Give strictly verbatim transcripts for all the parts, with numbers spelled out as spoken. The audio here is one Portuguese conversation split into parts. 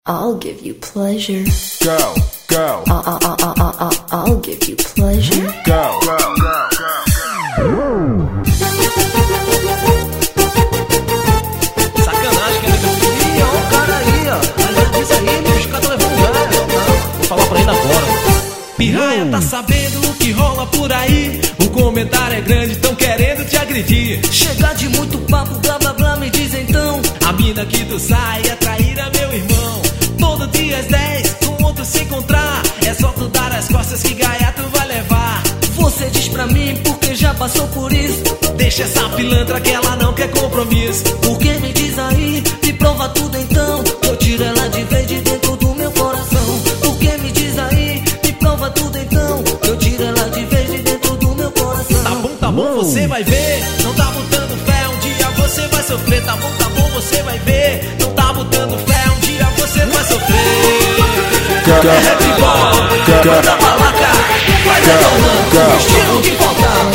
I'll give you pleasure. Go, go. I, I, I, I, I, I'll give you pleasure. Go, go, go, go. Sacanagem, cara. Ih, ó, o cara aí, ó. Mas já disse aí, bicho, o cara tá levando lugar. Vou falar pra ele agora. Pirraia tá sabendo o que rola por aí. O comentário é grande, tão querendo te agredir. Chega de muito papo, blá blá blá, me diz então. A mina que tu sai é traíra, meu irmão. Todo dia às dez, com outro se encontrar. É só tu dar as costas que gaia tu vai levar. Você diz pra mim porque já passou por isso. Deixa essa pilantra que ela não quer compromisso. Por que me diz aí, me prova tudo então. Eu tiro ela de vez de dentro do meu coração. Por que me diz aí, me prova tudo então. Eu tiro ela de vez de dentro do meu coração. Tá bom, tá bom, você vai ver. Não tá botando fé, um dia você vai sofrer. Tá bom, tá bom, você vai ver. Não tá botando fé, um dia você vai sofrer. É rap bom, manda balaca. Vai detonando o estilo que falta.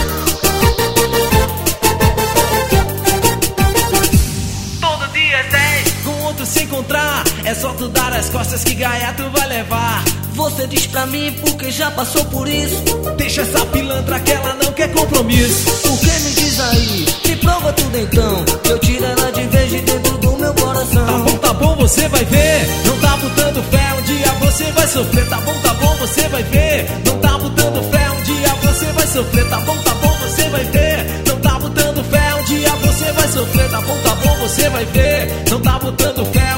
Todo dia às dez, com outro se encontrar. É só tu dar as costas que gaia tu vai levar. Você diz pra mim porque já passou por isso. Deixa essa pilantra que ela não quer compromisso. Por que me diz aí, me prova tudo então. Eu tiro ela de vez de dentro do meu coração. Tá bom, tá bom, você vai ver. Não tá botando fé, um dia você vai sofrer. Tá bom, tá bom, você vai ver. Não tá botando fé, um dia você vai sofrer. Tá bom, tá bom, você vai ver. Não tá botando fé, um dia você vai sofrer. Tá bom, tá bom, você vai ver. Não tá botando fé,